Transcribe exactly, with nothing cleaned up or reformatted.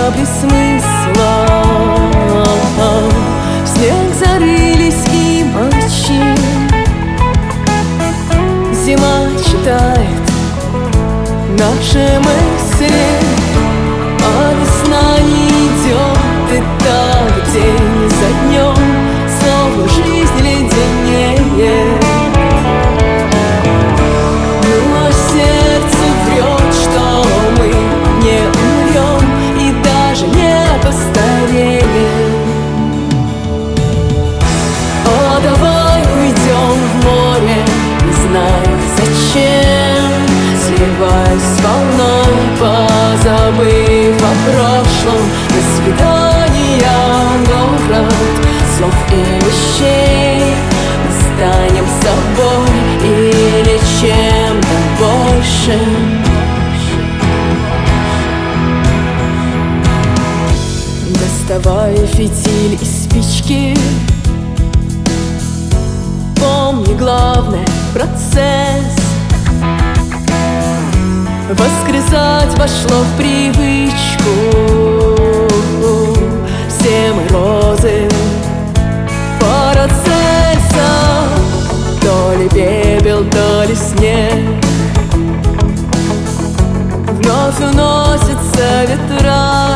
без смысла. В снег зарылись и молчим. Зима читает наши мысли, а весна не идет, и так день за днем снова жизнь леденее. Но сердце врет, что мы не умрем и даже не постареем. О, давай уйдем в море, не знаю зачем, сливаясь с волной, позабыв о прошлом. До свидания, город слов и вещей. Мы станем собой или чем-то большим. Доставай фитиль и спички, помни главное — процесс. Воскресать вошло в привычку. Все мы розы Парацельса, то ли пепел, то ли снег. Вновь уносятся ветра.